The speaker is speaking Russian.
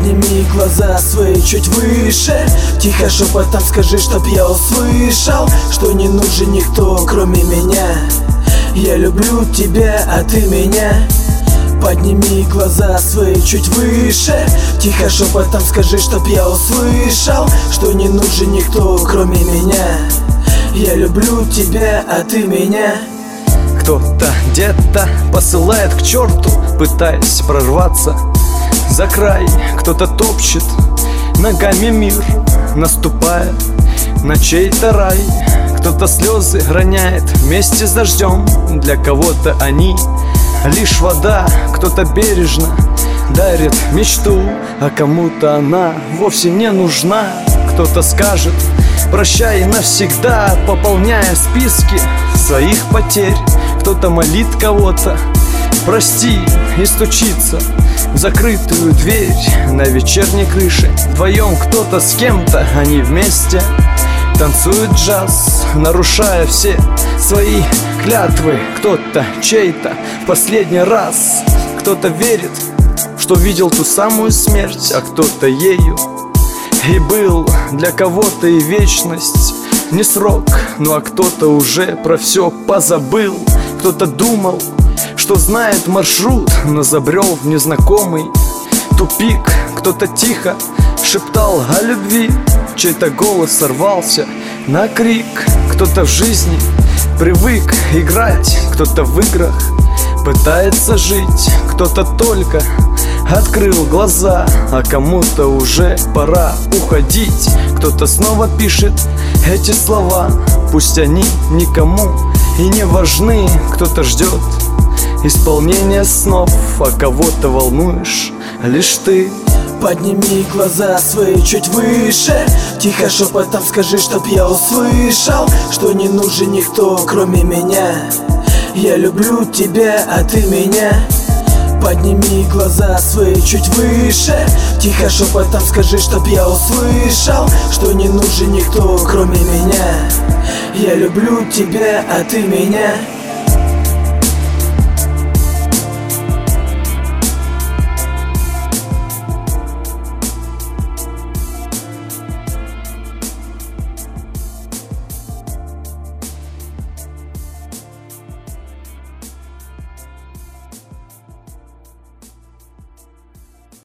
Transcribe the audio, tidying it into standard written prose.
Подними глаза свои чуть выше, тихо шепотом скажи, чтоб я услышал, что не нужен никто, кроме меня. Я люблю тебя, а ты меня. Подними глаза свои чуть выше, тихо шепотом скажи, чтоб я услышал, что не нужен никто, кроме меня. Я люблю тебя, а ты меня. Кто-то где-то посылает к черту, пытаясь прорваться за край. Кто-то топчет ногами мир, наступая на чей-то рай. Кто-то слезы роняет вместе с дождем, для кого-то они лишь вода. Кто-то бережно дарит мечту, а кому-то она вовсе не нужна. Кто-то скажет прощай навсегда, пополняя списки своих потерь. Кто-то молит кого-то прости и стучится в закрытую дверь на вечерней крыше. Вдвоем кто-то с кем-то, они вместе танцуют джаз, нарушая все свои клятвы. Кто-то чей-то в последний раз. Кто-то верит, что видел ту самую смерть, а кто-то ею и был. Для кого-то и вечность не срок, ну а кто-то уже про все позабыл. Кто-то думал, что знает маршрут, но забрел в незнакомый тупик. Кто-то тихо шептал о любви, чей-то голос сорвался на крик. Кто-то в жизни привык играть, кто-то в играх пытается жить. Кто-то только открыл глаза, а кому-то уже пора уходить. Кто-то снова пишет эти слова, пусть они никому и не важны. Кто-то ждет исполнения снов, а кого-то волнуешь лишь ты. Подними глаза свои чуть выше, тихо шепотом скажи, чтоб я услышал, что не нужен никто, кроме меня. Я люблю тебя, а ты меня. Подними глаза свои чуть выше, тихо шепотом скажи, чтоб я услышал, что не нужен никто, кроме меня. Я люблю тебя, а ты меня.